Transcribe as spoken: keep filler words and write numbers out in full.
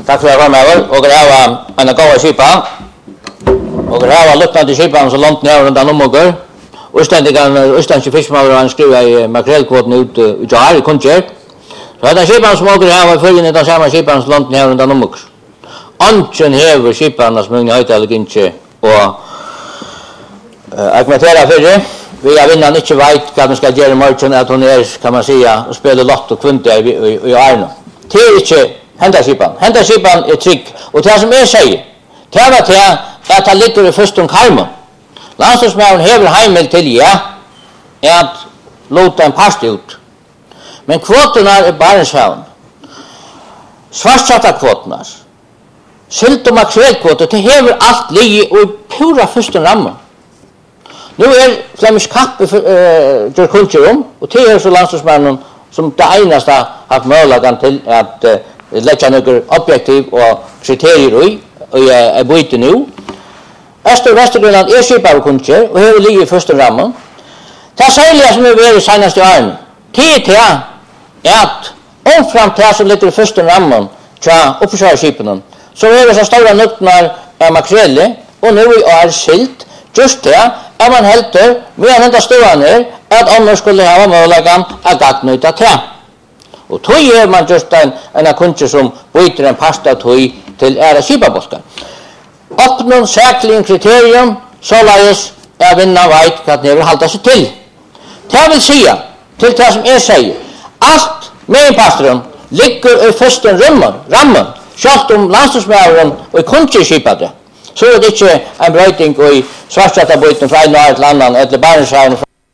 Takk for at jeg og det var en god skipa. Og det var lukkende skipa som langt ned rundt om oss. Østlandske fiskemaler skriver i makrellkvoten ut i Jahar i Kuntjer. Så det er skipa som åker her var følgende den samme skipa som langt ned rundt om oss. Anken hever skipa som unge høytaler ikke og argumenterer for det. Vi har vinneren ikke vet hva man skal gjøre i morgen, at hun er, kan man si, og spiller lott og kvunte i Arne. Det er ikke henderskipan. Henderskipan er trygg. Og det som jeg sier, det var til at det ligger i første om karmen. Landslagsmæren hever heimel til, ja, at låta en past ut. Men kvotene er Barentshavn. Svartsatta kvotene. Silt og makrellkvoter, det hever alt ligge og pura første rammen. Nu er Flemish Kapp uh, gjør kultur om, og det er så landslagsmæren som det eneste har hatt mulighet til at uh, legge noen objektiv og kriterier i, og jeg er bøyte nå. Øst- og Vestergrønland er skipet av kultur, og her ligger i første rammen. Det er særlig som er vært senest i årene. Det er til at omfram til som ligger i første rammen til oppførsskipene, så er det så store nøktene av makrelle, og nå er silt, just det, at man helter med en enda stående at andre skulle ha muligheten at gagnøyta til. Og tog gjør man just en, en kunstner som byter en pasta tog til ære skipabolskar. Oppnån særlig kriterium, såleis er vinnan veit hva den vil halda seg til. Det vil sige, til det som jeg sier, alt med pastoren ligger i første rammen, rammen, selv om landslagsmæren og kunstner skipet det. Så er det ikke en brøyting i svartsatta bøyten fra en og et eller annan, eller Barentshavn.